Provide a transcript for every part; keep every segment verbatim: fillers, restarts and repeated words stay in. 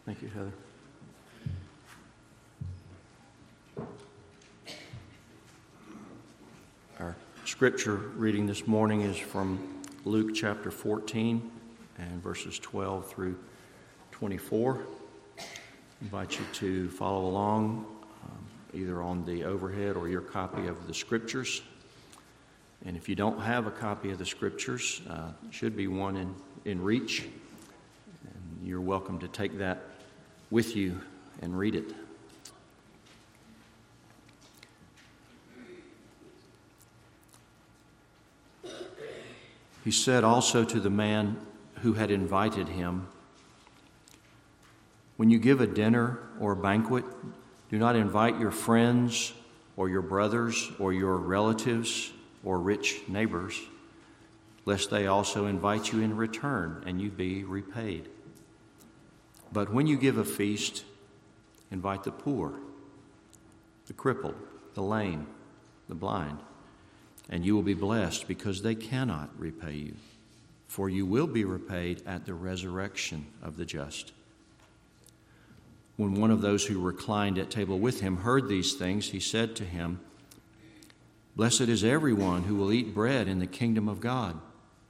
Thank you, Heather. Our scripture reading this morning is from Luke chapter fourteen and verses twelve through twenty-four. I invite you to follow along um, either on the overhead or your copy of the scriptures. And if you don't have a copy of the scriptures, uh, should be one in, in reach. And you're welcome to take that with you and read it. He said also to the man who had invited him, "When you give a dinner or a banquet, do not invite your friends or your brothers or your relatives or rich neighbors, lest they also invite you in return and you be repaid. But when you give a feast, invite the poor, the crippled, the lame, the blind, and you will be blessed because they cannot repay you, for you will be repaid at the resurrection of the just." When one of those who reclined at table with him heard these things, he said to him, "Blessed is everyone who will eat bread in the kingdom of God."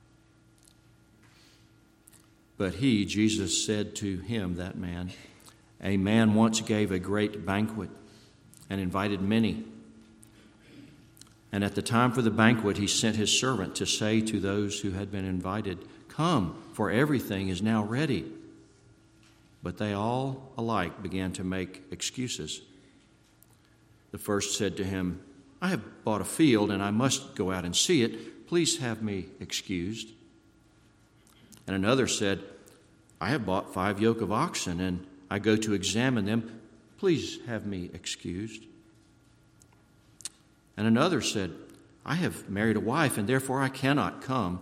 But he, Jesus, said to him, that man, "A man once gave a great banquet and invited many. And at the time for the banquet, he sent his servant to say to those who had been invited, 'Come, for everything is now ready.' But they all alike began to make excuses. The first said to him, 'I have bought a field and I must go out and see it. Please have me excused.' And another said, 'I have bought five yoke of oxen and I go to examine them. Please have me excused.' And another said, 'I have married a wife and therefore I cannot come.'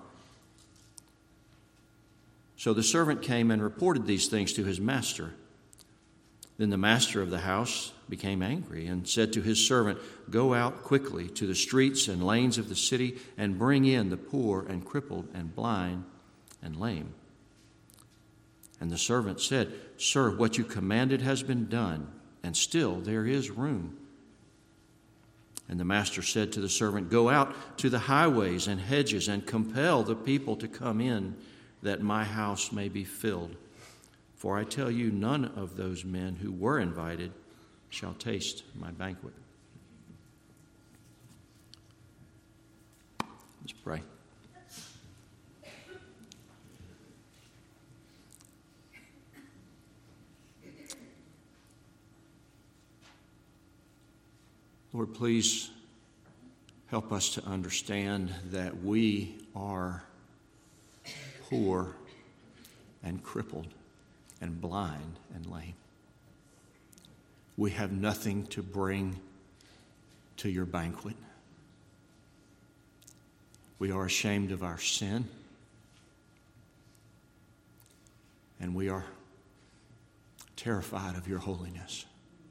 So the servant came and reported these things to his master. Then the master of the house became angry and said to his servant, 'Go out quickly to the streets and lanes of the city and bring in the poor and crippled and blind and lame.' And the servant said, 'Sir, what you commanded has been done, and still there is room.' And the master said to the servant, 'Go out to the highways and hedges and compel the people to come in, that my house may be filled. For I tell you, none of those men who were invited shall taste my banquet.'" Let's pray. Lord, please help us to understand that we are poor and crippled and blind and lame. We have nothing to bring to your banquet. We are ashamed of our sin, and we are terrified of your holiness.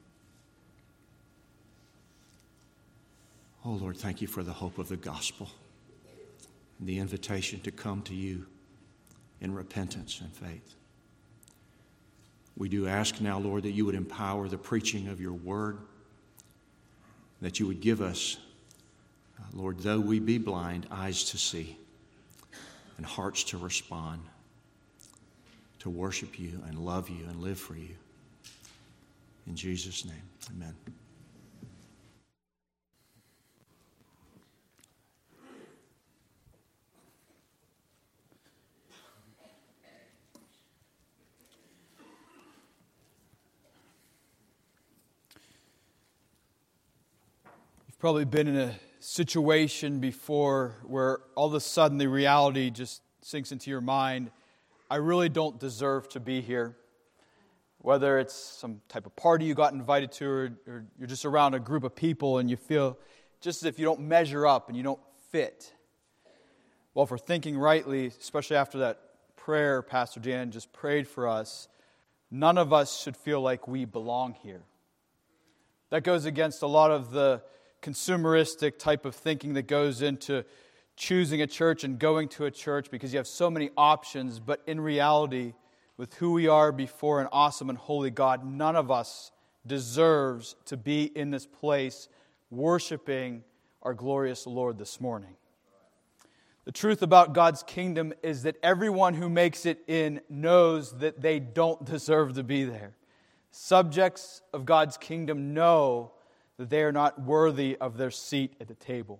Oh, Lord, thank you for the hope of the gospel and the invitation to come to you in repentance and faith. We do ask now, Lord, that you would empower the preaching of your word, that you would give us, uh, Lord, though we be blind, eyes to see and hearts to respond, to worship you and love you and live for you. In Jesus' name, amen. Probably been in a situation before where all of a sudden the reality just sinks into your mind. I really don't deserve to be here. Whether it's some type of party you got invited to, or, or you're just around a group of people and you feel just as if you don't measure up and you don't fit. Well, if we're thinking rightly, especially after that prayer Pastor Dan just prayed for us, none of us should feel like we belong here. That goes against a lot of the consumeristic type of thinking that goes into choosing a church and going to a church because you have so many options. But in reality, with who we are before an awesome and holy God. None of us deserves to be in this place worshiping our glorious Lord this morning. The truth about God's kingdom is that everyone who makes it in knows that they don't deserve to be there. Subjects of God's kingdom know that they are not worthy of their seat at the table.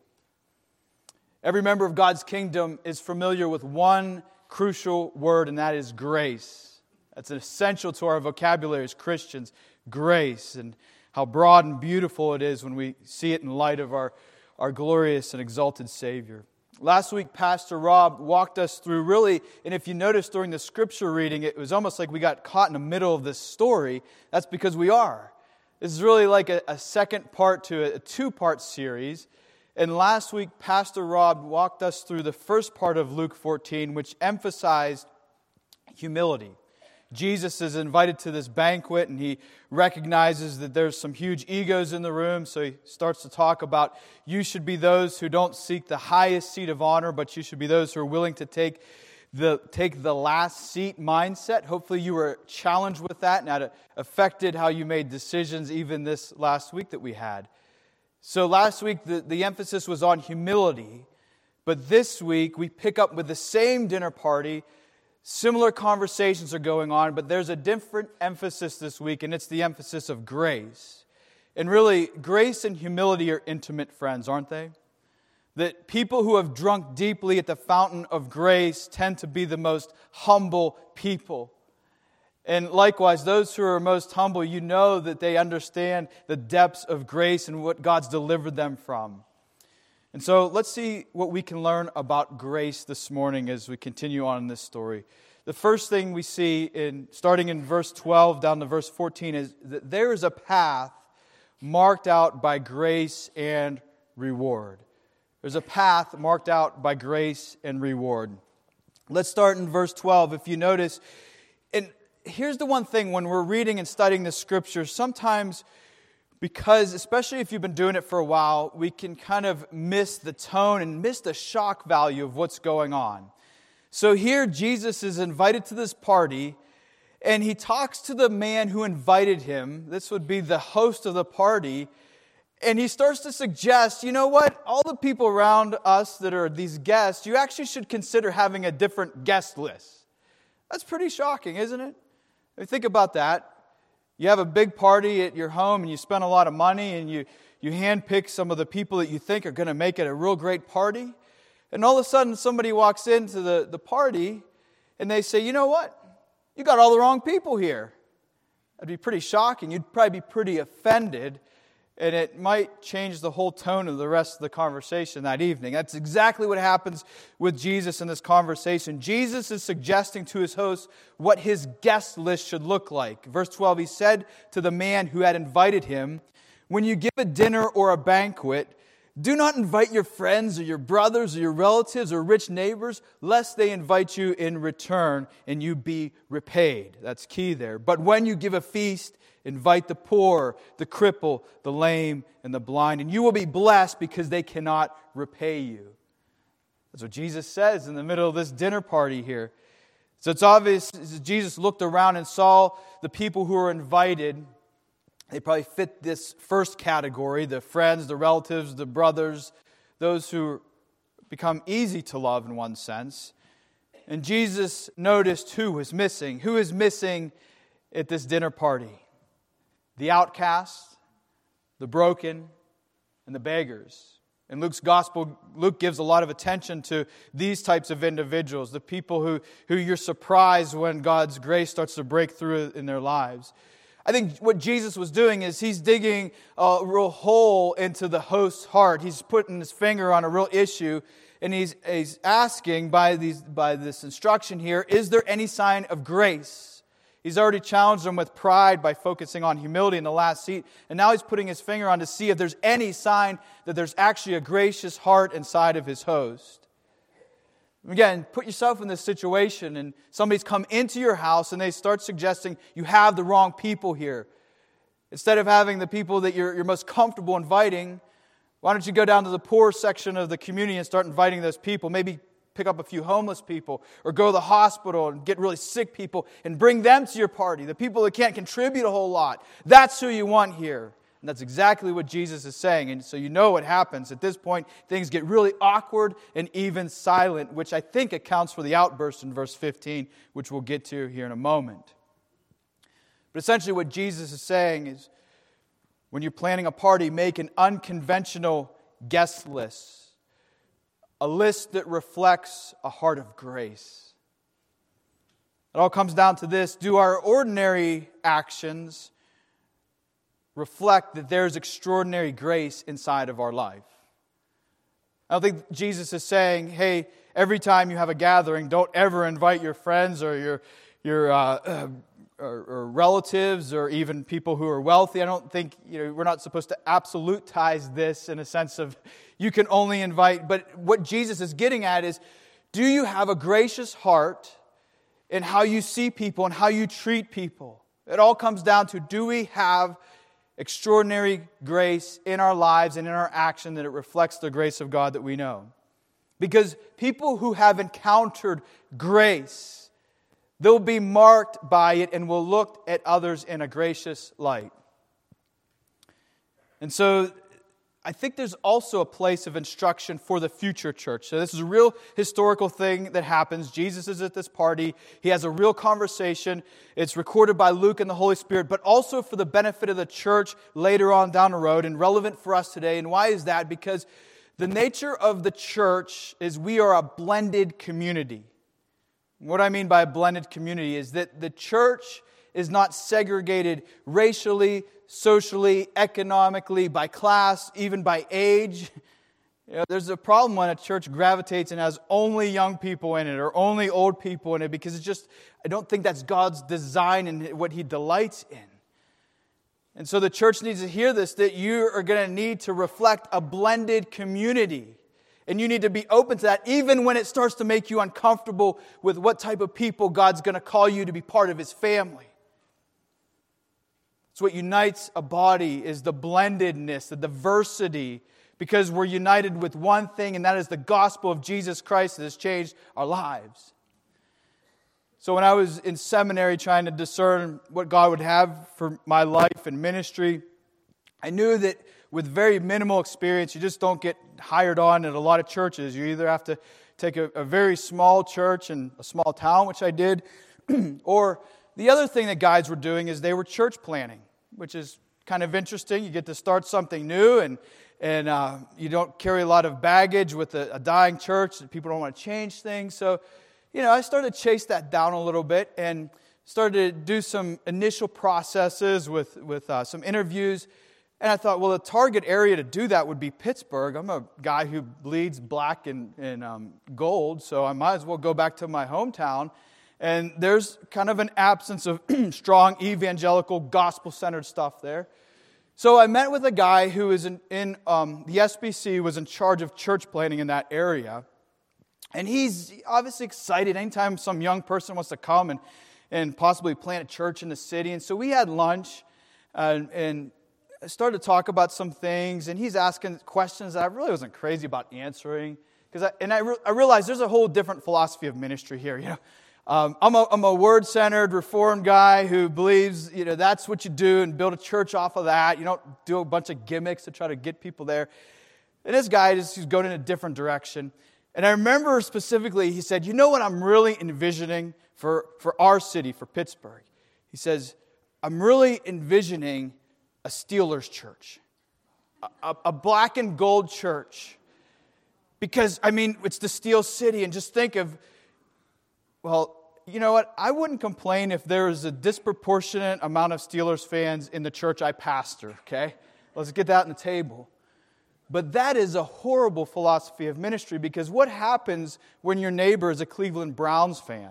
Every member of God's kingdom is familiar with one crucial word, and that is grace. That's essential to our vocabulary as Christians, grace, and how broad and beautiful it is when we see it in light of our, our glorious and exalted Savior. Last week, Pastor Rob walked us through really, and if you notice during the scripture reading, it was almost like we got caught in the middle of this story. That's because we are. This is really like a, a second part to a, a two-part series. And last week, Pastor Rob walked us through the first part of Luke fourteen, which emphasized humility. Jesus is invited to this banquet, and he recognizes that there's some huge egos in the room, so he starts to talk about you should be those who don't seek the highest seat of honor, but you should be those who are willing to take the take the last seat mindset. Hopefully you were challenged with that, and that affected how you made decisions even this last week that we had. So last week the, the emphasis was on humility, but this week we pick up with the same dinner party. Similar conversations are going on, but there's a different emphasis this week, and it's the emphasis of grace. And really, grace and humility are intimate friends, aren't they? That people who have drunk deeply at the fountain of grace tend to be the most humble people. And likewise, those who are most humble, you know that they understand the depths of grace and what God's delivered them from. And so let's see what we can learn about grace this morning as we continue on in this story. The first thing we see, in starting in verse twelve down to verse fourteen, is that there is a path marked out by grace and reward. There's a path marked out by grace and reward. Let's start in verse twelve. If you notice, and here's the one thing when we're reading and studying the Scriptures, sometimes because, especially if you've been doing it for a while, we can kind of miss the tone and miss the shock value of what's going on. So here Jesus is invited to this party, and he talks to the man who invited him. This would be the host of the party. And he starts to suggest, you know what? All the people around us that are these guests, you actually should consider having a different guest list. That's pretty shocking, isn't it? I mean, think about that. You have a big party at your home and you spend a lot of money and you, you handpick some of the people that you think are going to make it a real great party. And all of a sudden somebody walks into the, the party and they say, you know what? You got all the wrong people here. That'd be pretty shocking. You'd probably be pretty offended. And it might change the whole tone of the rest of the conversation that evening. That's exactly what happens with Jesus in this conversation. Jesus is suggesting to his host what his guest list should look like. Verse twelve, he said to the man who had invited him, when you give a dinner or a banquet, do not invite your friends or your brothers or your relatives or rich neighbors, lest they invite you in return and you be repaid. That's key there. But when you give a feast, invite the poor, the cripple, the lame, and the blind, and you will be blessed because they cannot repay you. That's what Jesus says in the middle of this dinner party here. So it's obvious Jesus looked around and saw the people who were invited. They probably fit this first category, the friends, the relatives, the brothers, those who become easy to love in one sense. And Jesus noticed who was missing. Who is missing at this dinner party? The outcasts, the broken, and the beggars. In Luke's gospel, Luke gives a lot of attention to these types of individuals, the people who, who you're surprised when God's grace starts to break through in their lives. I think what Jesus was doing is he's digging a real hole into the host's heart. He's putting his finger on a real issue, and he's, he's asking by, these, by this instruction here, is there any sign of grace? He's already challenged them with pride by focusing on humility in the last seat. And now he's putting his finger on to see if there's any sign that there's actually a gracious heart inside of his host. Again, put yourself in this situation and somebody's come into your house and they start suggesting you have the wrong people here. Instead of having the people that you're, you're most comfortable inviting, why don't you go down to the poor section of the community and start inviting those people? Maybe pick up a few homeless people, or go to the hospital and get really sick people and bring them to your party, the people that can't contribute a whole lot. That's who you want here. And that's exactly what Jesus is saying. And so you know what happens. At this point, things get really awkward and even silent, which I think accounts for the outburst in verse fifteen, which we'll get to here in a moment. But essentially what Jesus is saying is, when you're planning a party, make an unconventional guest list. A list that reflects a heart of grace. It all comes down to this: do our ordinary actions reflect that there's extraordinary grace inside of our life? I don't think Jesus is saying, hey, every time you have a gathering, don't ever invite your friends or your your uh, uh, or, or relatives or even people who are wealthy. I don't think, you know, we're not supposed to absolutize this in a sense of you can only invite. But what Jesus is getting at is, do you have a gracious heart in how you see people and how you treat people? It all comes down to, do we have extraordinary grace in our lives and in our action that it reflects the grace of God that we know? Because people who have encountered grace, they'll be marked by it and will look at others in a gracious light. And so I think there's also a place of instruction for the future church. So this is a real historical thing that happens. Jesus is at this party. He has a real conversation. It's recorded by Luke and the Holy Spirit, but also for the benefit of the church later on down the road and relevant for us today. And why is that? Because the nature of the church is we are a blended community. What I mean by a blended community is that the church is not segregated racially, socially, economically, by class, even by age. You know, there's a problem when a church gravitates and has only young people in it or only old people in it, because it's just, I don't think that's God's design and what He delights in. And so the church needs to hear this, that you are going to need to reflect a blended community. And you need to be open to that, even when it starts to make you uncomfortable with what type of people God's going to call you to be part of His family. It's what unites a body, is the blendedness, the diversity, because we're united with one thing, and that is the gospel of Jesus Christ that has changed our lives. So when I was in seminary trying to discern what God would have for my life and ministry, I knew that with very minimal experience, you just don't get hired on at a lot of churches. You either have to take a, a very small church in a small town, which I did, or the other thing that guys were doing is they were church planning, which is kind of interesting. You get to start something new, and and uh, you don't carry a lot of baggage with a, a dying church. People don't want to change things. So, you know, I started to chase that down a little bit and started to do some initial processes with, with uh, some interviews. And I thought, well, the target area to do that would be Pittsburgh. I'm a guy who bleeds black and, and um, gold, so I might as well go back to my hometown. And there's kind of an absence of strong evangelical, gospel-centered stuff there. So I met with a guy who is in, in um, the S B C, was in charge of church planning in that area. And he's obviously excited anytime some young person wants to come and, and possibly plant a church in the city. And so we had lunch uh, and started to talk about some things. And he's asking questions that I really wasn't crazy about answering. Because I, and I, re- I realized there's a whole different philosophy of ministry here, you know. Um, I'm a, I'm a word-centered, reformed guy who believes, you know, that's what you do and build a church off of that. You don't do a bunch of gimmicks to try to get people there. And this guy just he's going in a different direction. And I remember specifically, he said, you know what I'm really envisioning for, for our city, for Pittsburgh? He says, I'm really envisioning a Steelers church, a, a black and gold church. Because, I mean, it's the Steel City, and just think of, well, you know what? I wouldn't complain if there was a disproportionate amount of Steelers fans in the church I pastor, okay? Let's get that on the table. But that is a horrible philosophy of ministry, because what happens when your neighbor is a Cleveland Browns fan?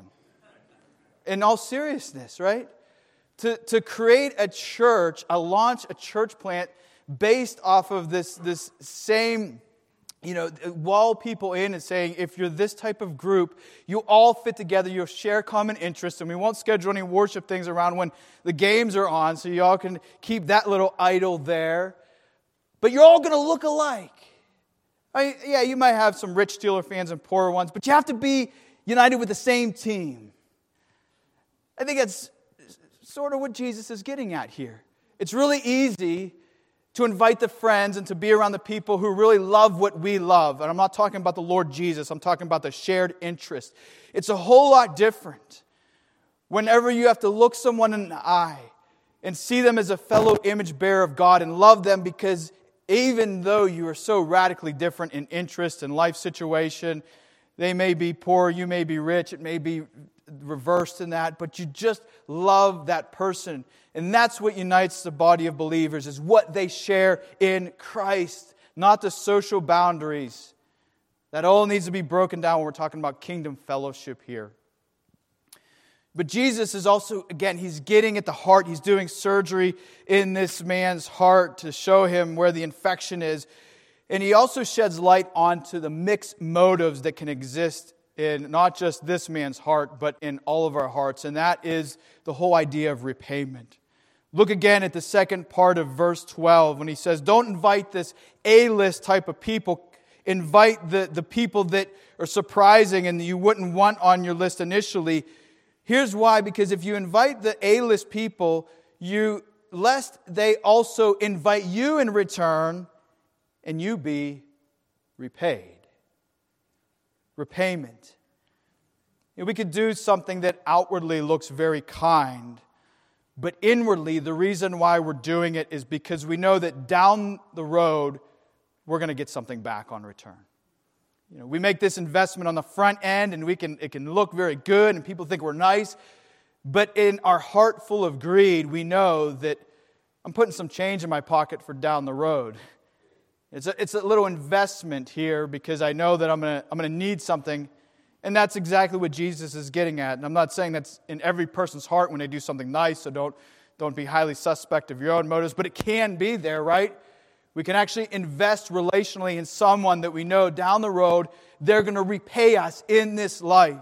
In all seriousness, right? To, to create a church, a launch a church plant based off of this, this same, you know, wall people in and saying, if you're this type of group, you all fit together, you'll share common interests, and we won't schedule any worship things around when the games are on, so you all can keep that little idol there. But you're all going to look alike. I mean, yeah, you might have some rich Steeler fans and poorer ones, but you have to be united with the same team. I think that's sort of what Jesus is getting at here. It's really easy to invite the friends and to be around the people who really love what we love. And I'm not talking about the Lord Jesus. I'm talking about the shared interest. It's a whole lot different whenever you have to look someone in the eye and see them as a fellow image bearer of God and love them, because even though you are so radically different in interest and life situation, they may be poor, you may be rich, it may be reversed in that, but you just love that person. And that's what unites the body of believers, is what they share in Christ, not the social boundaries. That all needs to be broken down when we're talking about kingdom fellowship here. But Jesus is also, again, He's getting at the heart. He's doing surgery in this man's heart to show him where the infection is. And He also sheds light onto the mixed motives that can exist in not just this man's heart, but in all of our hearts. And that is the whole idea of repayment. Look again at the second part of verse twelve when He says, don't invite this A-list type of people. Invite the, the people that are surprising and that you wouldn't want on your list initially. Here's why: because if you invite the A-list people, you lest they also invite you in return and you be repaid. Repayment. You know, we could do something that outwardly looks very kind, but inwardly the reason why we're doing it is because we know that down the road we're going to get something back on return. You know, we make this investment on the front end and we can it can look very good and people think we're nice, but in our heart full of greed, we know that I'm putting some change in my pocket for down the road. It's a, it's a little investment here because I know that I'm going to I'm going to need something, and that's exactly what Jesus is getting at. And I'm not saying that's in every person's heart when they do something nice, so don't don't be highly suspect of your own motives, but it can be there, right? We can actually invest relationally in someone that we know down the road they're going to repay us in this life.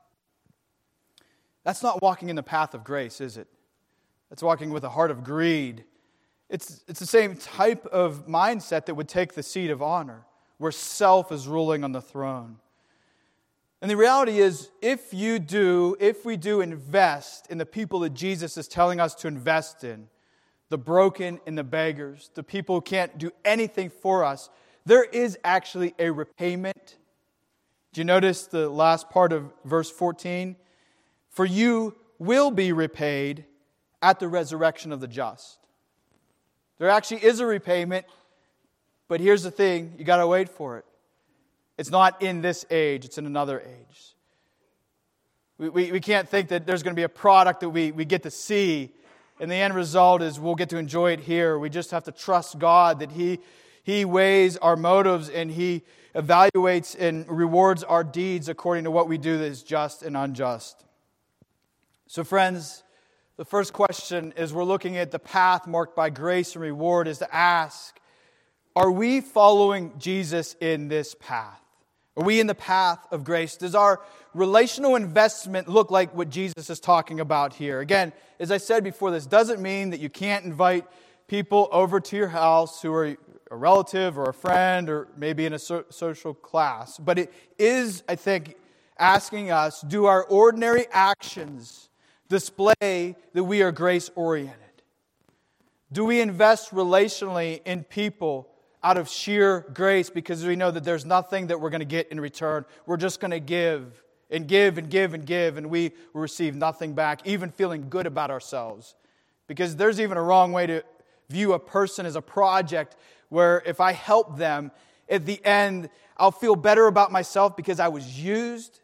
That's not walking in the path of grace, is it? That's walking with a heart of greed. It's, it's the same type of mindset that would take the seat of honor, where self is ruling on the throne. And the reality is, if you do, if we do invest in the people that Jesus is telling us to invest in, the broken and the beggars, the people who can't do anything for us, there is actually a repayment. Do you notice the last part of verse fourteen? For you will be repaid at the resurrection of the just. There actually is a repayment, but here's the thing, you got to wait for it. It's not in this age, it's in another age. We, we, we can't think that there's going to be a product that we, we get to see, and the end result is we'll get to enjoy it here. We just have to trust God that He, He weighs our motives and He evaluates and rewards our deeds according to what we do that is just and unjust. So friends, the first question as we're looking at the path marked by grace and reward is to ask, are we following Jesus in this path? Are we in the path of grace? Does our relational investment look like what Jesus is talking about here? Again, as I said before, this doesn't mean that you can't invite people over to your house who are a relative or a friend or maybe in a so- social class. But it is, I think, asking us, do our ordinary actions display that we are grace-oriented? Do we invest relationally in people out of sheer grace because we know that there's nothing that we're going to get in return? We're just going to give and give and give and give, and we will receive nothing back, even feeling good about ourselves. Because there's even a wrong way to view a person as a project where if I help them, at the end, I'll feel better about myself because I was used.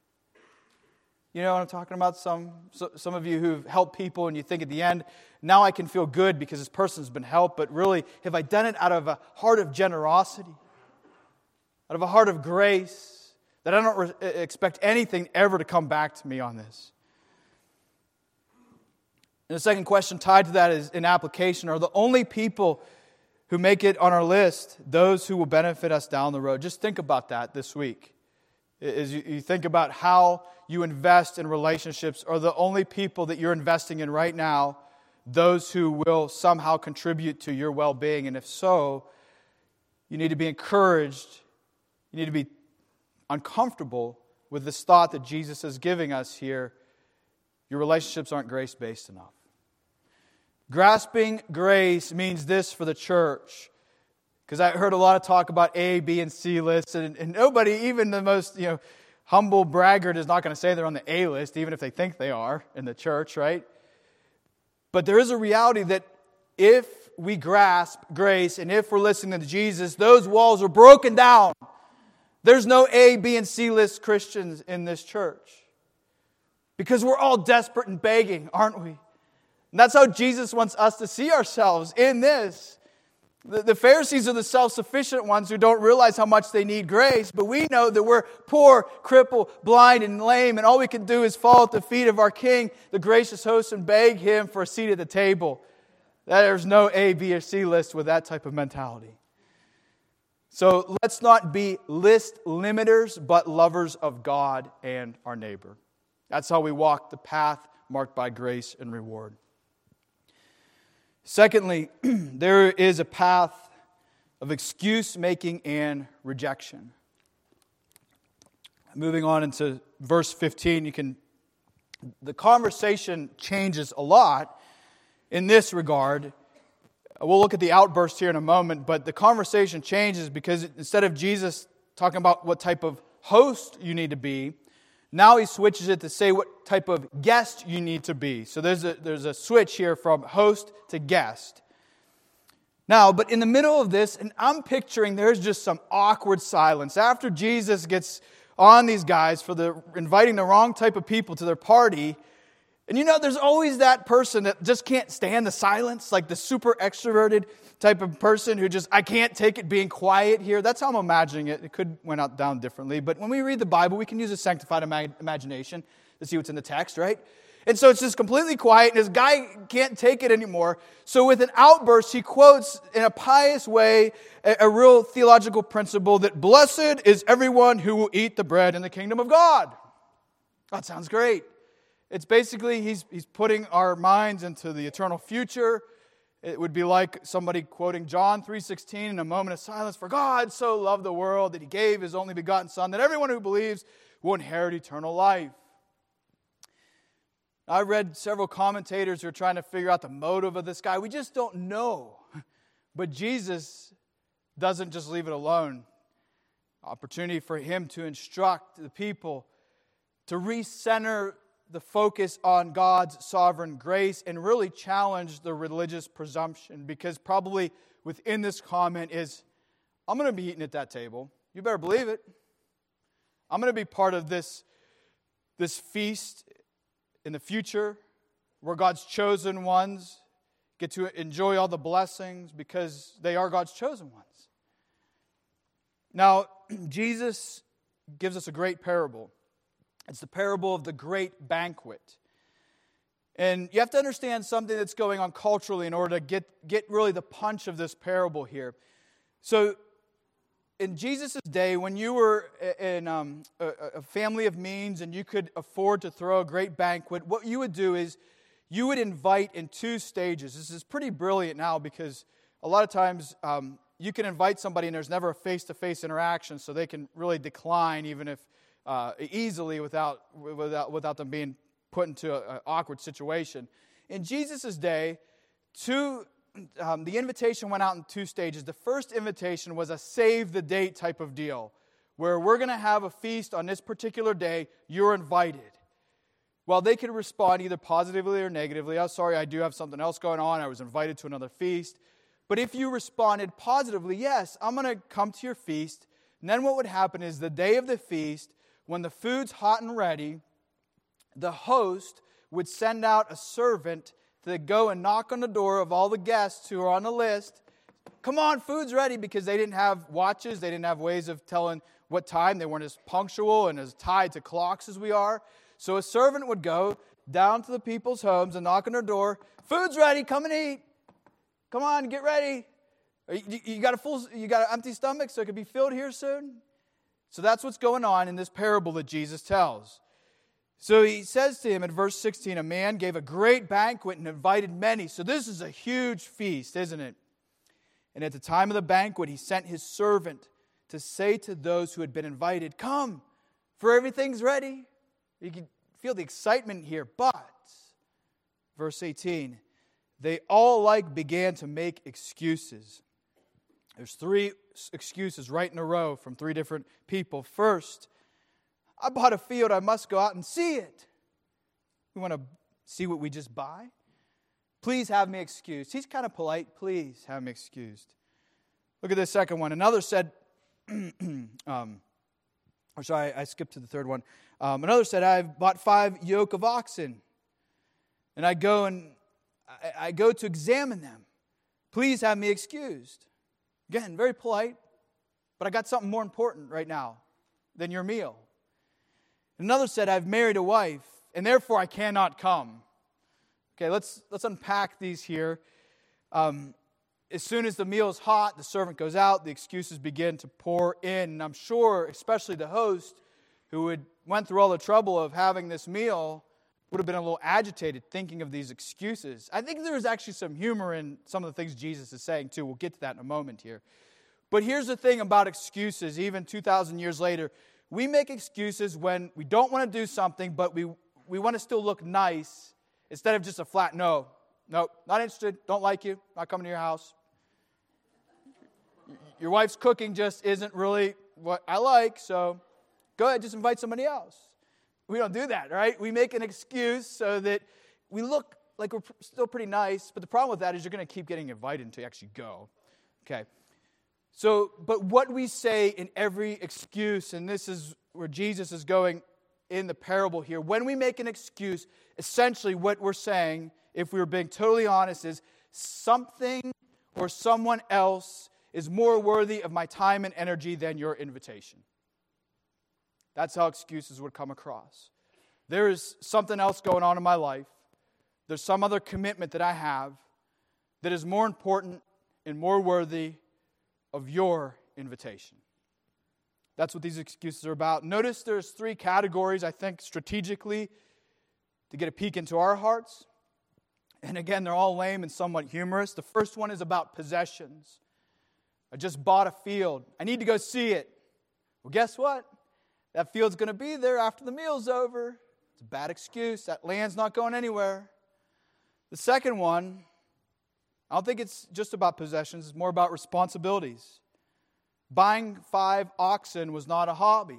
You know what I'm talking about? Some so, some of you who've helped people and you think at the end, now I can feel good because this person's been helped, but really, have I done it out of a heart of generosity? Out of a heart of grace, that I don't re- expect anything ever to come back to me on this? And the second question tied to that is in application, are the only people who make it on our list those who will benefit us down the road? Just think about that this week. As you, you think about how you invest in relationships, are the only people that you're investing in right now those who will somehow contribute to your well-being? And if so, you need to be encouraged You need to be uncomfortable with this thought that Jesus is giving us here. Your relationships aren't grace-based enough. Grasping grace means this for the church. Because I heard a lot of talk about A, B, and C lists, and, and nobody, even the most you know humble braggart, is not going to say they're on the A list, even if they think they are in the church, right? But there is a reality that if we grasp grace and if we're listening to Jesus, those walls are broken down. There's no A, B, and C list Christians in this church. Because we're all desperate and begging, aren't we? And that's how Jesus wants us to see ourselves in this. The, the Pharisees are the self-sufficient ones who don't realize how much they need grace, but we know that we're poor, crippled, blind, and lame, and all we can do is fall at the feet of our King, the gracious host, and beg Him for a seat at the table. There's no A, B, or C list with that type of mentality. So let's not be list limiters, but lovers of God and our neighbor. That's how we walk the path marked by grace and reward. Secondly, there is a path of excuse-making and rejection. Moving on into verse fifteen, you can the conversation changes a lot in this regard. We'll look at the outburst here in a moment, but the conversation changes because instead of Jesus talking about what type of host you need to be, now he switches it to say what type of guest you need to be. So there's a, there's a switch here from host to guest. Now, but in the middle of this, and I'm picturing there's just some awkward silence. After Jesus gets on these guys for the inviting the wrong type of people to their party, and you know, there's always that person that just can't stand the silence, like the super extroverted type of person who just, I can't take it being quiet here. That's how I'm imagining it. It could went out down differently. But when we read the Bible, we can use a sanctified ima- imagination to see what's in the text, right? And so it's just completely quiet, and this guy can't take it anymore. So with an outburst, he quotes in a pious way a, a real theological principle that blessed is everyone who will eat the bread in the kingdom of God. That sounds great. It's basically, he's he's putting our minds into the eternal future. It would be like somebody quoting John three sixteen in a moment of silence. For God so loved the world that He gave His only begotten Son, that everyone who believes will inherit eternal life. I read several commentators who are trying to figure out the motive of this guy. We just don't know. But Jesus doesn't just leave it alone. Opportunity for Him to instruct the people, to recenter the focus on God's sovereign grace and really challenge the religious presumption, because probably within this comment is, I'm going to be eating at that table. You better believe it. I'm going to be part of this, this feast in the future where God's chosen ones get to enjoy all the blessings because they are God's chosen ones. Now, Jesus gives us a great parable. It's the parable of the great banquet. And you have to understand something that's going on culturally in order to get, get really the punch of this parable here. So, in Jesus' day, when you were in um, a, a family of means and you could afford to throw a great banquet, what you would do is you would invite in two stages. This is pretty brilliant now because a lot of times um, you can invite somebody and there's never a face-to-face interaction, so they can really decline even if Uh, easily without, without without them being put into an awkward situation. In Jesus' day, two, um, the invitation went out in two stages. The first invitation was a save-the-date type of deal, where we're going to have a feast on this particular day, you're invited. Well, they could respond either positively or negatively. I'm sorry, I do have something else going on. I was invited to another feast. But if you responded positively, yes, I'm going to come to your feast. And then what would happen is the day of the feast, when the food's hot and ready, the host would send out a servant to go and knock on the door of all the guests who are on the list. Come on, food's ready, because they didn't have watches. They didn't have ways of telling what time. They weren't as punctual and as tied to clocks as we are. So a servant would go down to the people's homes and knock on their door. Food's ready, come and eat. Come on, get ready. You, you got a full, you got an empty stomach, so it could be filled here soon. So that's what's going on in this parable that Jesus tells. So he says to him in verse sixteen, a man gave a great banquet and invited many. So this is a huge feast, isn't it? And at the time of the banquet, he sent his servant to say to those who had been invited, "Come, for everything's ready." You can feel the excitement here. But, verse eighteen, they all like began to make excuses. There's three excuses right in a row from three different people. First, "I bought a field, I must go out and see it." We want to see what we just buy? "Please have me excused." He's kind of polite. "Please have me excused." Look at this second one. Another said, um, or sorry, I skipped to the third one. Um, another said, "I've bought five yoke of oxen, and I go and I, I go to examine them. Please have me excused." Again, very polite, but I got something more important right now than your meal. Another said, "I've married a wife, and therefore I cannot come." Okay, let's let's unpack these here. Um, as soon as the meal is hot, the servant goes out, the excuses begin to pour in. And I'm sure, especially the host, who had went through all the trouble of having this meal, would have been a little agitated thinking of these excuses. I think there's actually some humor in some of the things Jesus is saying too. We'll get to that in a moment here. But here's the thing about excuses, even two thousand years later. We make excuses when we don't want to do something, but we, we want to still look nice instead of just a flat no. Nope, not interested, don't like you, not coming to your house. Your wife's cooking just isn't really what I like, so go ahead, just invite somebody else. We don't do that, right? We make an excuse so that we look like we're still pretty nice, but the problem with that is you're going to keep getting invited until you actually go. Okay. So, but what we say in every excuse, and this is where Jesus is going in the parable here, when we make an excuse, essentially what we're saying, if we were being totally honest, is something or someone else is more worthy of my time and energy than your invitation. That's how excuses would come across. There is something else going on in my life. There's some other commitment that I have that is more important and more worthy of your invitation. That's what these excuses are about. Notice there's three categories, I think, strategically to get a peek into our hearts. And again, they're all lame and somewhat humorous. The first one is about possessions. I just bought a field. I need to go see it. Well, guess what? That field's going to be there after the meal's over. It's a bad excuse. That land's not going anywhere. The second one, I don't think it's just about possessions. It's more about responsibilities. Buying five oxen was not a hobby.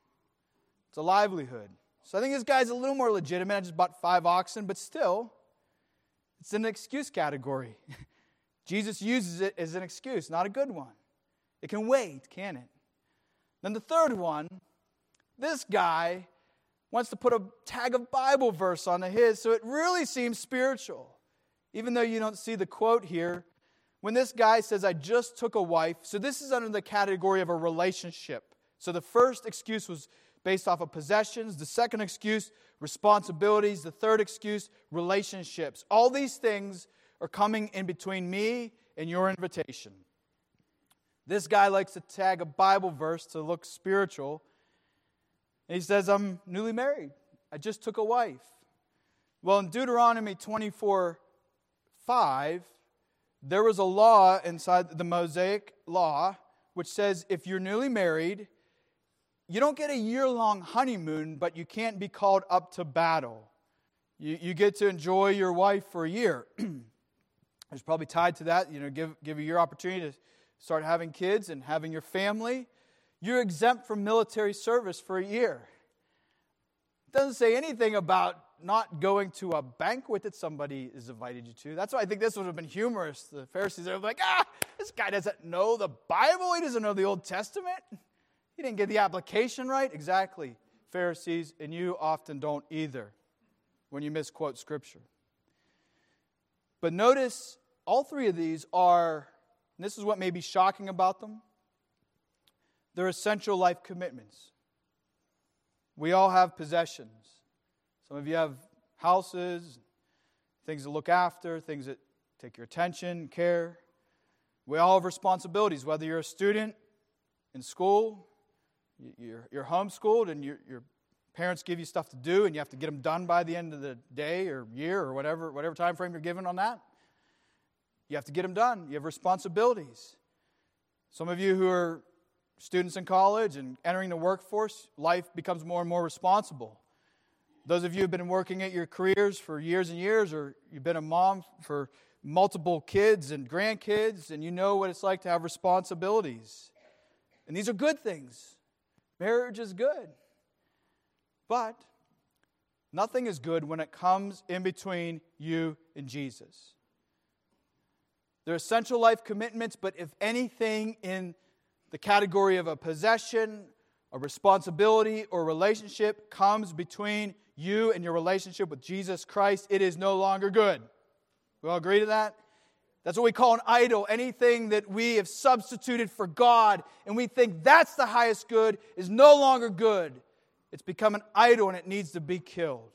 It's a livelihood. So I think this guy's a little more legitimate. I just bought five oxen, but still, it's in the excuse category. Jesus uses it as an excuse, not a good one. It can wait, can it? Then the third one, this guy wants to put a tag of Bible verse onto his, so it really seems spiritual. Even though you don't see the quote here, when this guy says, "I just took a wife," so this is under the category of a relationship. So the first excuse was based off of possessions. The second excuse, responsibilities. The third excuse, relationships. All these things are coming in between me and your invitation. This guy likes to tag a Bible verse to look spiritual. And he says, "I'm newly married. I just took a wife." Well, in Deuteronomy twenty-four five, there was a law inside the Mosaic law which says if you're newly married, you don't get a year-long honeymoon, but you can't be called up to battle. You, you get to enjoy your wife for a year. It's probably tied to that, you know, give, give you your opportunity to start having kids and having your family. You're exempt from military service for a year. It doesn't say anything about not going to a banquet that somebody has invited you to. That's why I think this would have been humorous. The Pharisees are like, ah, this guy doesn't know the Bible. He doesn't know the Old Testament. He didn't get the application right. Exactly, Pharisees, and you often don't either when you misquote Scripture. But notice all three of these are, and this is what may be shocking about them, they're essential life commitments. We all have possessions. Some of you have houses, things to look after, things that take your attention, care. We all have responsibilities, whether you're a student in school, you're, you're homeschooled, and your, your parents give you stuff to do, and you have to get them done by the end of the day or year or whatever, whatever time frame you're given on that. You have to get them done. You have responsibilities. Some of you who are students in college and entering the workforce, life becomes more and more responsible. Those of you who have been working at your careers for years and years, or you've been a mom for multiple kids and grandkids, and you know what it's like to have responsibilities. And these are good things. Marriage is good. But nothing is good when it comes in between you and Jesus. They're essential life commitments, but if anything in the category of a possession, a responsibility, or relationship comes between you and your relationship with Jesus Christ, it is no longer good. We all agree to that? That's what we call an idol. Anything that we have substituted for God and we think that's the highest good is no longer good. It's become an idol and it needs to be killed.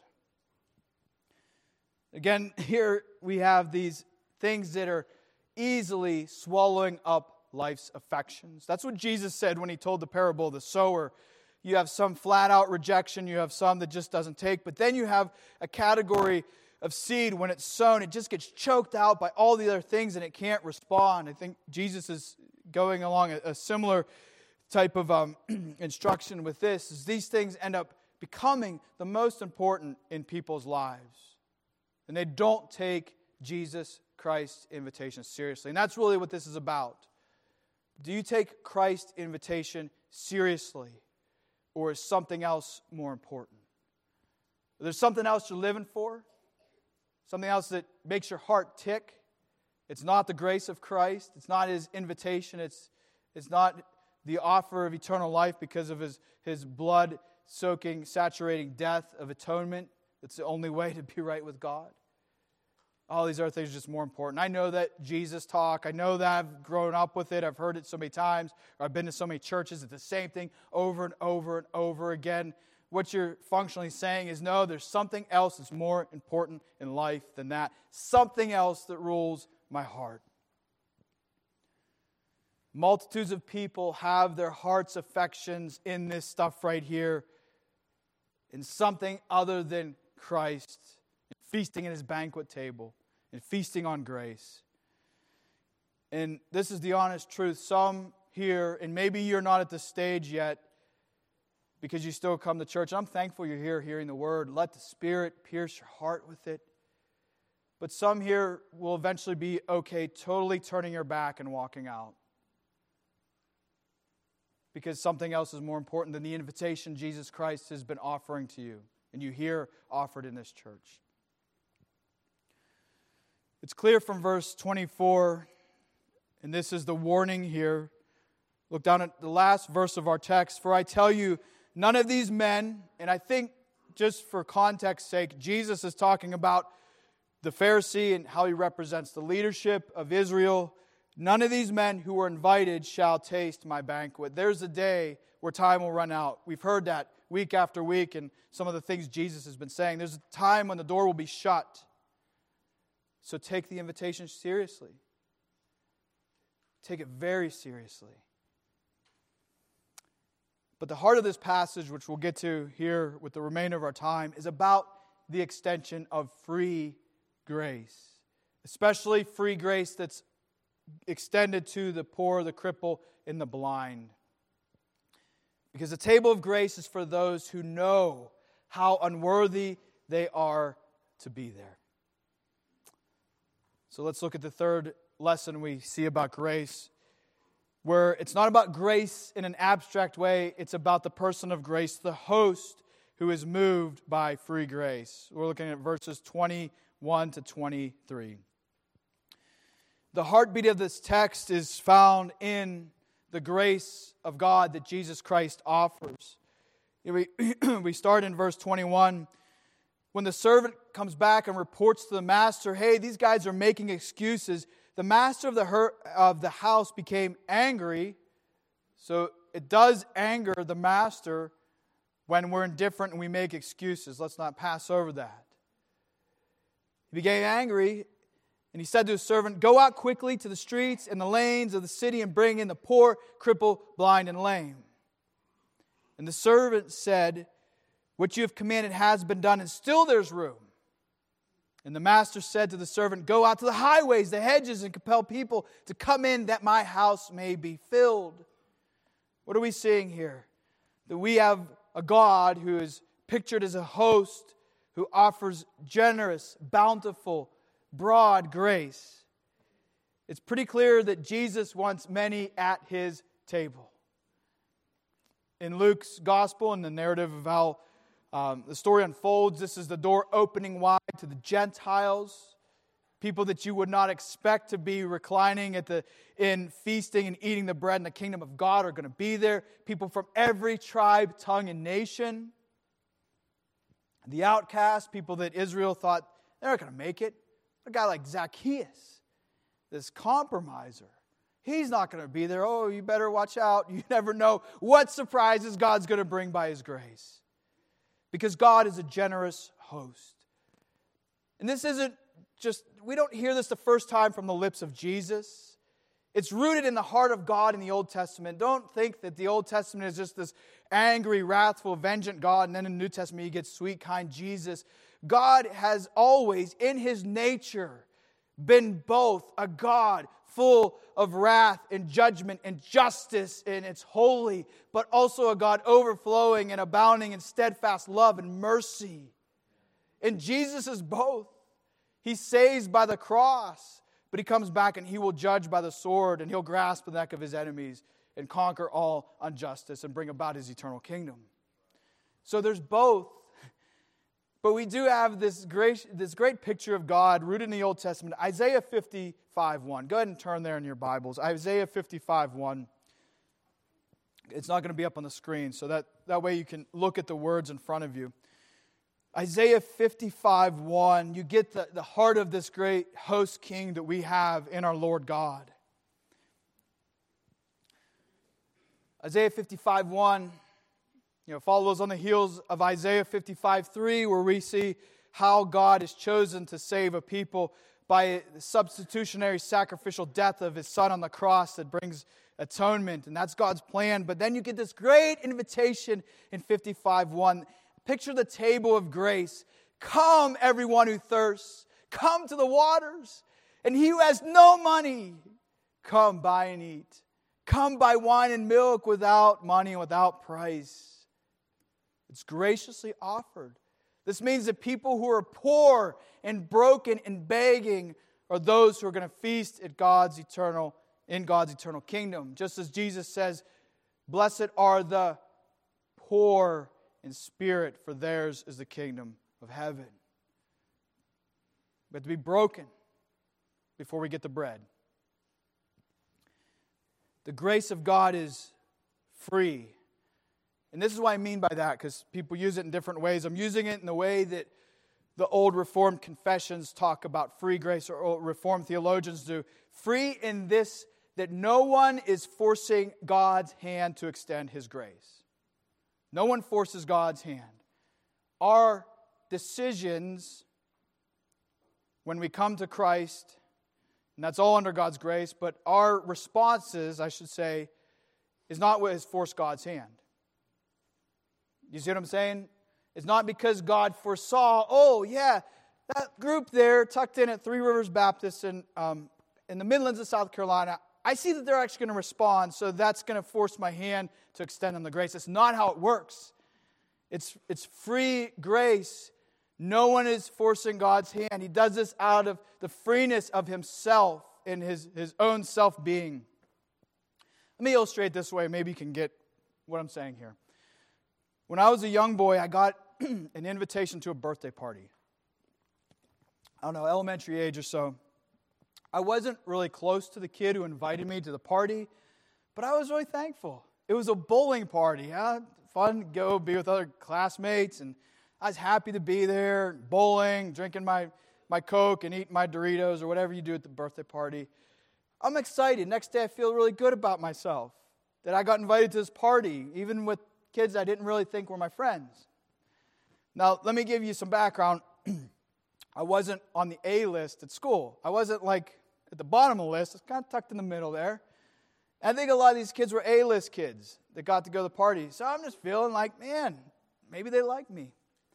Again, here we have these things that are easily swallowing up life's affections. That's what Jesus said when He told the parable of the sower. You have some flat-out rejection, you have some that just doesn't take, but then you have a category of seed when it's sown, it just gets choked out by all the other things and it can't respond. I think Jesus is going along a, a similar type of um, instruction with this, is these things end up becoming the most important in people's lives. And they don't take Jesus Christ's invitation seriously. And that's really what this is about. Do you take Christ's invitation seriously? Or is something else more important? There's something else you're living for? Something else that makes your heart tick? It's not the grace of Christ. It's not His invitation. It's, it's not the offer of eternal life because of His, his blood-soaking, saturating death of atonement. It's the only way to be right with God. All these other things are just more important. I know that Jesus talk. I know that I've grown up with it. I've heard it so many times. Or I've been to so many churches. It's the same thing over and over and over again. What you're functionally saying is, no, there's something else that's more important in life than that. Something else that rules my heart. Multitudes of people have their heart's affections in this stuff right here, in something other than Christ, feasting at His banquet table, and feasting on grace. And this is the honest truth. Some here, and maybe you're not at this stage yet, because you still come to church. I'm thankful you're here hearing the Word. Let the Spirit pierce your heart with it. But some here will eventually be okay totally turning your back and walking out. Because something else is more important than the invitation Jesus Christ has been offering to you. And you hear offered in this church. It's clear from verse twenty-four, and this is the warning here. Look down at the last verse of our text. For I tell you, none of these men, and I think just for context's sake, Jesus is talking about the Pharisee and how he represents the leadership of Israel. None of these men who were invited shall taste my banquet. There's a day where time will run out. We've heard that week after week in some of the things Jesus has been saying. There's a time when the door will be shut. So take the invitation seriously. Take it very seriously. But the heart of this passage, which we'll get to here with the remainder of our time, is about the extension of free grace. Especially free grace that's extended to the poor, the cripple, and the blind. Because the table of grace is for those who know how unworthy they are to be there. So let's look at the third lesson we see about grace, where it's not about grace in an abstract way, it's about the person of grace, the host who is moved by free grace. We're looking at verses twenty-one to twenty-three. The heartbeat of this text is found in the grace of God that Jesus Christ offers. We, we start in verse twenty-one. When the servant comes back and reports to the master, hey, these guys are making excuses, the master of the, her- of the house became angry. So it does anger the master when we're indifferent and we make excuses. Let's not pass over that. He became angry, and he said to his servant, go out quickly to the streets and the lanes of the city and bring in the poor, crippled, blind, and lame. And the servant said, what you have commanded has been done, and still there's room. And the master said to the servant, go out to the highways, the hedges, and compel people to come in that my house may be filled. What are we seeing here? That we have a God who is pictured as a host who offers generous, bountiful, broad grace. It's pretty clear that Jesus wants many at His table. In Luke's gospel, in the narrative of how um, the story unfolds, this is the door opening wide to the Gentiles, people that you would not expect to be reclining at the in feasting and eating the bread in the kingdom of God are going to be there. People from every tribe, tongue, and nation. The outcast, people that Israel thought they're not going to make it. A guy like Zacchaeus, this compromiser, he's not going to be there. Oh, you better watch out. You never know what surprises God's going to bring by His grace. Because God is a generous host. And this isn't just, we don't hear this the first time from the lips of Jesus. It's rooted in the heart of God in the Old Testament. Don't think that the Old Testament is just this angry, wrathful, vengeant God, and then in the New Testament you get sweet, kind Jesus. God has always, in His nature, been both a God full of wrath and judgment and justice, and it's holy, but also a God overflowing and abounding in steadfast love and mercy. And Jesus is both. He saves by the cross, but He comes back and He will judge by the sword, and He'll grasp the neck of His enemies and conquer all injustice and bring about His eternal kingdom. So there's both. But we do have this great, this great picture of God rooted in the Old Testament. Isaiah fifty-five one. Go ahead and turn there in your Bibles. Isaiah fifty-five one. It's not going to be up on the screen, so that, that way you can look at the words in front of you. Isaiah fifty-five one. You get the, the heart of this great host king that we have in our Lord God. Isaiah fifty-five one. You know, follows on the heels of Isaiah fifty-five three, where we see how God has chosen to save a people by the substitutionary sacrificial death of His Son on the cross that brings atonement, and that's God's plan. But then you get this great invitation in fifty-five one. Picture the table of grace. Come, everyone who thirsts. Come to the waters. And he who has no money, come buy and eat. Come buy wine and milk without money and without price. It's graciously offered. This means that people who are poor and broken and begging are those who are going to feast at God's eternal, in God's eternal kingdom. Just as Jesus says, blessed are the poor in spirit, for theirs is the kingdom of heaven. We have to be broken before we get the bread. The grace of God is free. And this is what I mean by that, because people use it in different ways. I'm using it in the way that the old Reformed confessions talk about free grace, or Reformed theologians do. Free in this, that no one is forcing God's hand to extend His grace. No one forces God's hand. Our decisions, when we come to Christ, and that's all under God's grace, but our responses, I should say, is not what has forced God's hand. You see what I'm saying? It's not because God foresaw, oh yeah, that group there tucked in at Three Rivers Baptist in, um, in the Midlands of South Carolina, I see that they're actually going to respond, so that's going to force my hand to extend them the grace. It's not how it works. It's, it's free grace. No one is forcing God's hand. He does this out of the freeness of Himself and His, his own self-being. Let me illustrate this way. Maybe you can get what I'm saying here. When I was a young boy, I got an invitation to a birthday party. I don't know, elementary age or so. I wasn't really close to the kid who invited me to the party, but I was really thankful. It was a bowling party. Huh? Fun to go be with other classmates, and I was happy to be there, bowling, drinking my, my Coke and eating my Doritos or whatever you do at the birthday party. I'm excited. Next day I feel really good about myself, that I got invited to this party, even with kids I didn't really think were my friends. Now, let me give you some background. I wasn't on the A list at school. I wasn't like at the bottom of the list. It's kind of tucked in the middle there. And I think a lot of these kids were A-list kids that got to go to the party. So I'm just feeling like, man, maybe they like me.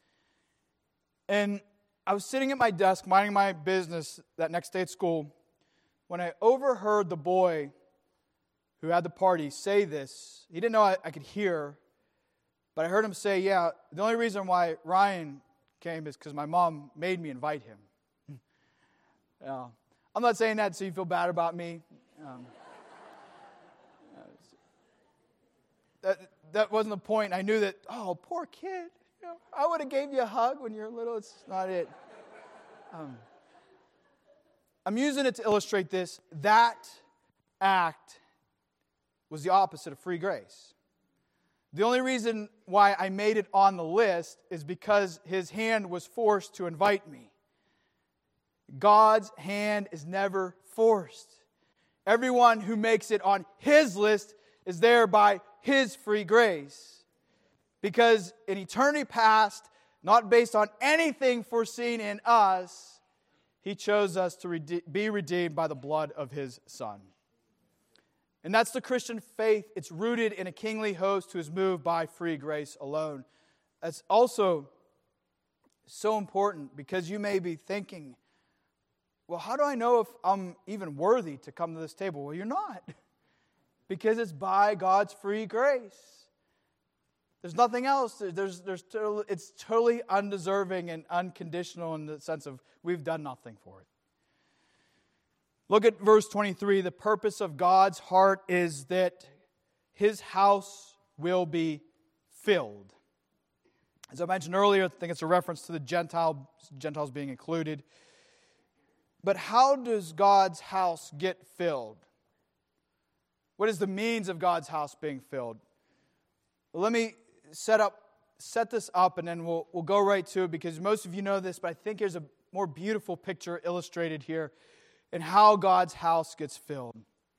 And I was sitting at my desk minding my business that next day at school when I overheard the boy who had the party, say this. He didn't know I, I could hear, but I heard him say, yeah, the only reason why Ryan came is because my mom made me invite him. uh, I'm not saying that so you feel bad about me. Um, that, that wasn't the point. I knew that, oh, poor kid. You know, I would have gave you a hug when you were little. It's not it. Um, I'm using it to illustrate this. That act was the opposite of free grace. The only reason why I made it on the list is because his hand was forced to invite me. God's hand is never forced. Everyone who makes it on His list is there by His free grace. Because in eternity past, not based on anything foreseen in us, He chose us to rede- be redeemed by the blood of His Son. And that's the Christian faith. It's rooted in a kingly host who is moved by free grace alone. That's also so important because you may be thinking, well, how do I know if I'm even worthy to come to this table? Well, you're not. Because it's by God's free grace. There's nothing else. There's, there's totally, it's totally undeserving and unconditional in the sense of we've done nothing for it. Look at verse twenty-three. The purpose of God's heart is that His house will be filled. As I mentioned earlier, I think it's a reference to the Gentile, Gentiles being included. But how does God's house get filled? What is the means of God's house being filled? Well, let me set up, set this up, and then we'll we'll go right to it because most of you know this, but I think there's a more beautiful picture illustrated here in how God's house gets filled.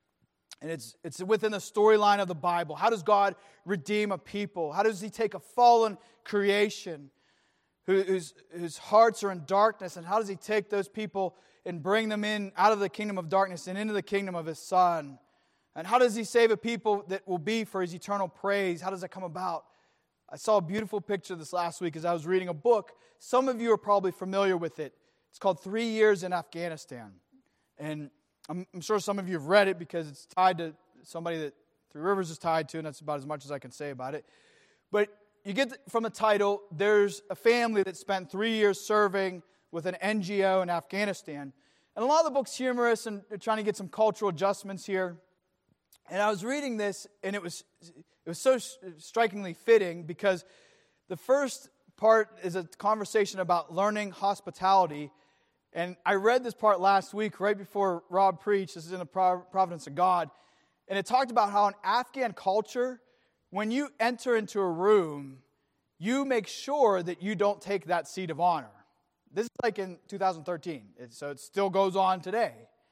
And it's it's within the storyline of the Bible. How does God redeem a people? How does He take a fallen creation who, whose, whose hearts are in darkness, and how does He take those people and bring them in out of the kingdom of darkness and into the kingdom of His Son? And how does He save a people that will be for His eternal praise? How does that come about? I saw a beautiful picture this last week as I was reading a book. Some of you are probably familiar with it. It's called Three Years in Afghanistan. And I'm, I'm sure some of you have read it because it's tied to somebody that Three Rivers is tied to, and that's about as much as I can say about it. But you get from the title, there's a family that spent three years serving with an N G O in Afghanistan. And a lot of the book's humorous, and they're trying to get some cultural adjustments here. And I was reading this, and it was it was so strikingly fitting because the first part is a conversation about learning hospitality. And I read this part last week, right before Rob preached. This is in the Providence of God. And it talked about how in Afghan culture, when you enter into a room, you make sure that you don't take that seat of honor. This is like in two thousand thirteen, so it still goes on today.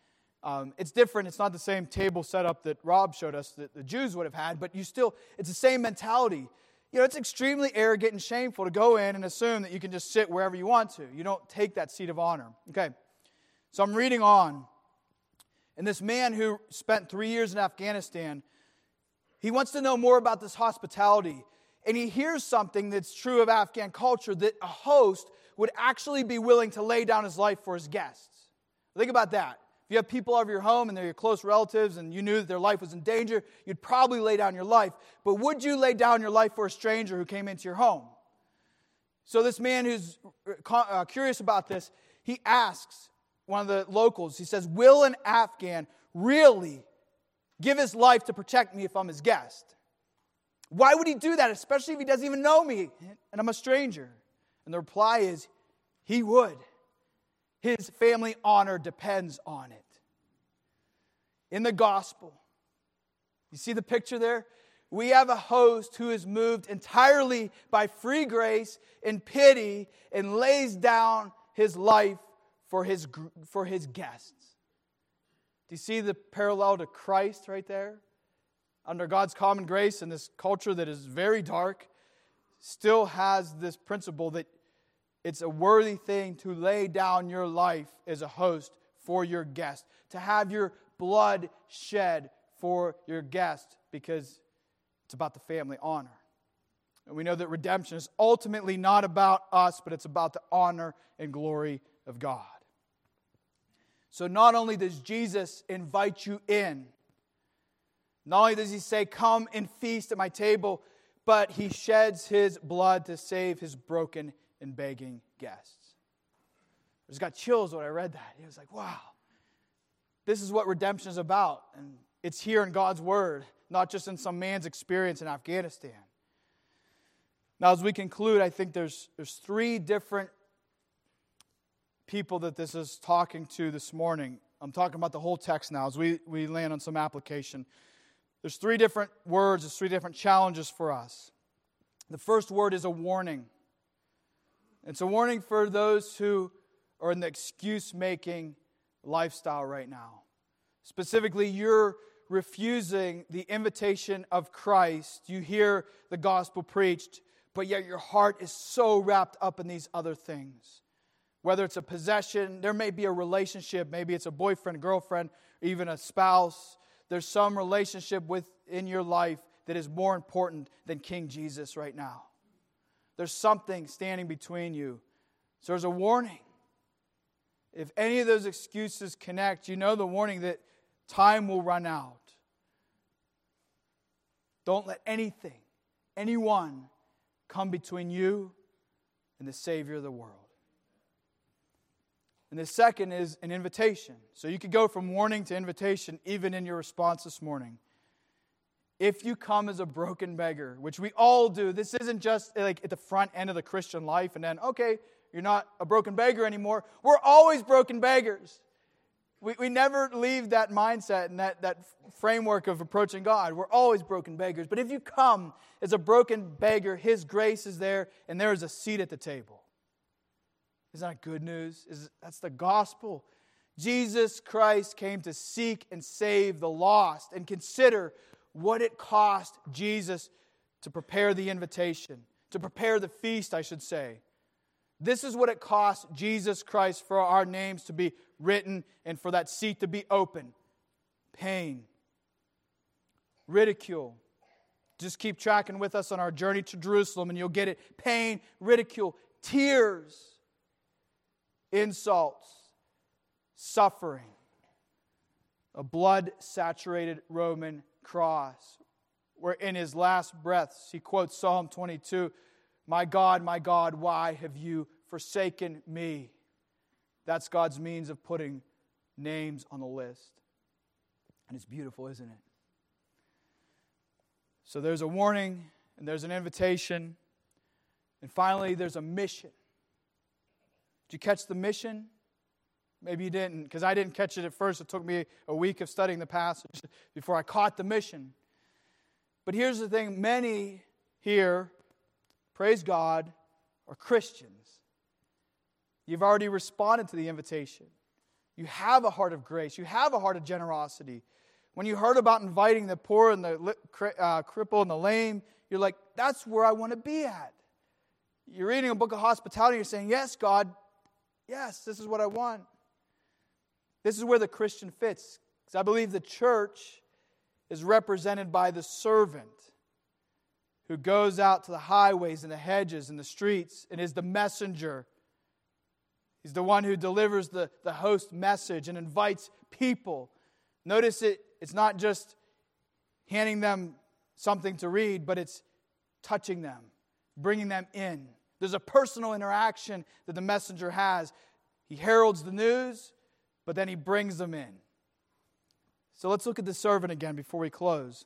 Um, it's different. It's not the same table setup that Rob showed us that the Jews would have had, but you still, it's the same mentality. You know, it's extremely arrogant and shameful to go in and assume that you can just sit wherever you want to. You don't take that seat of honor. Okay, so I'm reading on. And this man who spent three years in Afghanistan, he wants to know more about this hospitality. And he hears something that's true of Afghan culture, that a host would actually be willing to lay down his life for his guests. Think about that. If you have people over your home and they're your close relatives and you knew that their life was in danger, you'd probably lay down your life. But would you lay down your life for a stranger who came into your home? So this man who's uh, curious about this, he asks one of the locals, he says, will an Afghan really give his life to protect me if I'm his guest? Why would he do that, especially if he doesn't even know me and I'm a stranger? And the reply is, he would. His family honor depends on it. In the gospel, you see the picture there? We have a host who is moved entirely by free grace and pity and lays down his life for his, for his guests. Do you see the parallel to Christ right there? Under God's common grace in this culture that is very dark, still has this principle that it's a worthy thing to lay down your life as a host for your guest, to have your blood shed for your guest because it's about the family honor. And we know that redemption is ultimately not about us, but it's about the honor and glory of God. So not only does Jesus invite you in, Not only does he say, come and feast at my table, but he sheds his blood to save his broken and begging guests. I just got chills when I read that. He was like, wow, this is what redemption is about. And it's here in God's word, not just in some man's experience in Afghanistan. Now, as we conclude, I think there's, there's three different people that this is talking to this morning. I'm talking about the whole text now as we, we land on some application. There's three different words, there's three different challenges for us. The first word is a warning. It's a warning for those who are in the excuse-making lifestyle right now. Specifically, you're refusing the invitation of Christ. You hear the gospel preached, but yet your heart is so wrapped up in these other things. Whether it's a possession, there may be a relationship, maybe it's a boyfriend, girlfriend, or even a spouse. There's some relationship within your life that is more important than King Jesus right now. There's something standing between you. So there's a warning. If any of those excuses connect, you know the warning that time will run out. Don't let anything, anyone, come between you and the Savior of the world. And the second is an invitation. So you could go from warning to invitation even in your response this morning. If you come as a broken beggar, which we all do, this isn't just like at the front end of the Christian life and then, okay, you're not a broken beggar anymore. We're always broken beggars. We, we never leave that mindset and that, that framework of approaching God. We're always broken beggars. But if you come as a broken beggar, His grace is there and there is a seat at the table. Isn't that good news? Is That's the gospel. Jesus Christ came to seek and save the lost. And consider what it cost Jesus to prepare the invitation, to prepare the feast, I should say. This is what it cost Jesus Christ for our names to be written and for that seat to be open. Pain. Ridicule. Just keep tracking with us on our journey to Jerusalem and you'll get it. Pain, ridicule, tears, insults, suffering, a blood-saturated Roman cross, where in his last breaths he quotes Psalm twenty-two, "My God, my God, why have you forsaken me?" That's God's means of putting names on the list. And it's beautiful, isn't it? So there's a warning, and there's an invitation, and finally there's a mission. Did you catch the mission? Maybe you didn't, because I didn't catch it at first. It took me a week of studying the passage before I caught the mission. But here's the thing. Many here, praise God, are Christians. You've already responded to the invitation. You have a heart of grace. You have a heart of generosity. When you heard about inviting the poor and the uh, crippled and the lame, you're like, that's where I want to be at. You're reading a book of hospitality, you're saying, yes, God, yes, this is what I want. This is where the Christian fits. Because I believe the church is represented by the servant who goes out to the highways and the hedges and the streets and is the messenger. He's the one who delivers the, the host message and invites people. Notice it, it's not just handing them something to read, but it's touching them, bringing them in. There's a personal interaction that the messenger has. He heralds the news, but then he brings them in. So let's look at the servant again before we close.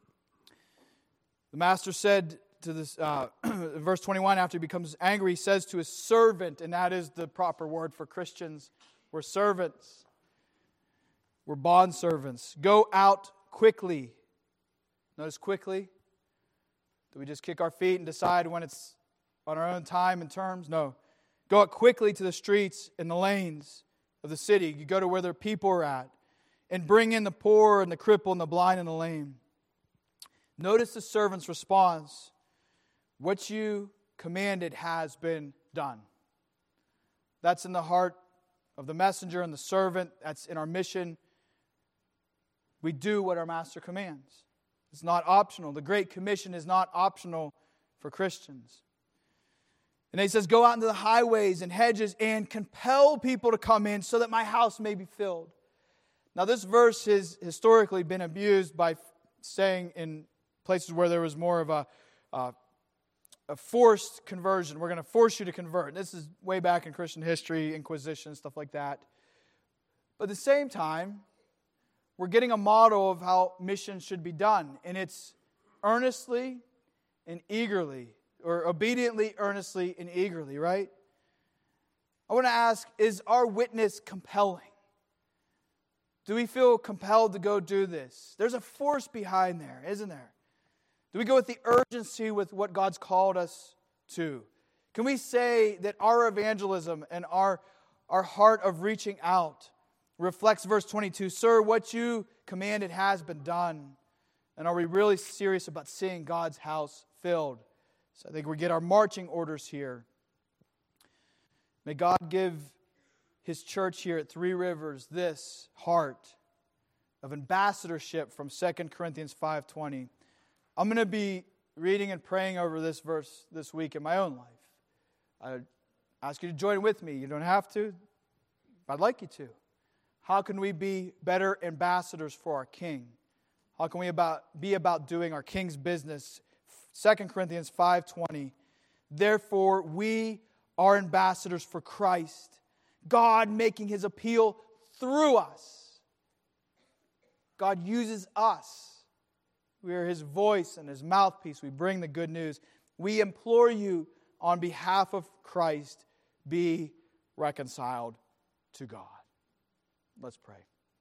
The master said to this, uh, verse twenty-one, after he becomes angry, he says to his servant, and that is the proper word for Christians. We're servants. We're bondservants. Go out quickly. Notice quickly. Do we just kick our feet and decide when it's on our own time and terms? No. Go out quickly to the streets and the lanes of the city. You go to where their people are at. And bring in the poor and the crippled and the blind and the lame. Notice the servant's response. What you commanded has been done. That's in the heart of the messenger and the servant. That's in our mission. We do what our master commands. It's not optional. The Great Commission is not optional for Christians. And he says, go out into the highways and hedges and compel people to come in so that my house may be filled. Now this verse has historically been abused by saying in places where there was more of a, uh, a forced conversion. We're going to force you to convert. This is way back in Christian history, Inquisition, stuff like that. But at the same time, we're getting a model of how mission should be done. And it's earnestly and eagerly, or obediently, earnestly, and eagerly, right? I want to ask, is our witness compelling? Do we feel compelled to go do this? There's a force behind there, isn't there? Do we go with the urgency with what God's called us to? Can we say that our evangelism and our, our heart of reaching out reflects verse twenty-two, Sir, what you commanded has been done. And are we really serious about seeing God's house filled? So I think we get our marching orders here. May God give His church here at Three Rivers this heart of ambassadorship from Second Corinthians five twenty. I'm going to be reading and praying over this verse this week in my own life. I ask you to join with me. You don't have to, but I'd like you to. How can we be better ambassadors for our King? How can we about, be about doing our King's business? Second Corinthians five twenty. Therefore, we are ambassadors for Christ, God making His appeal through us. God uses us. We are His voice and His mouthpiece. We bring the good news. We implore you on behalf of Christ, be reconciled to God. Let's pray.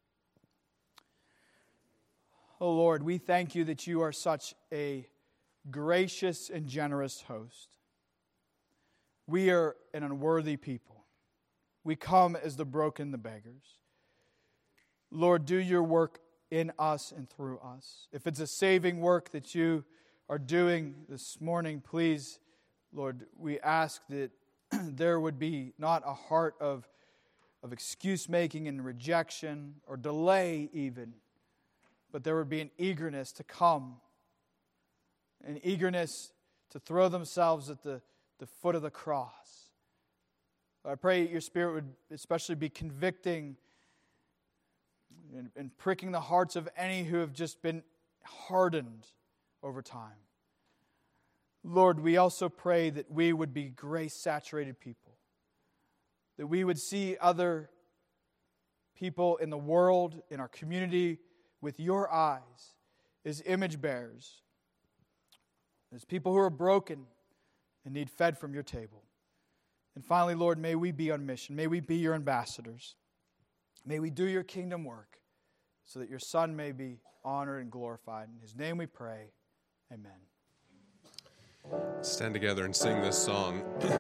Oh Lord, we thank you that you are such a gracious and generous host. We are an unworthy people. We come as the broken, the beggars. Lord, do your work in us and through us. If it's a saving work that you are doing this morning, please, Lord, we ask that there would be not a heart of of excuse-making and rejection or delay even, but there would be an eagerness to come, an eagerness to throw themselves at the, the foot of the cross. I pray your Spirit would especially be convicting and, and pricking the hearts of any who have just been hardened over time. Lord, we also pray that we would be grace-saturated people, that we would see other people in the world, in our community, with your eyes, as image bearers, as people who are broken and need fed from your table. And finally, Lord, may we be on mission. May we be your ambassadors. May we do your kingdom work so that your Son may be honored and glorified. In His name we pray. Amen. Stand together and sing this song.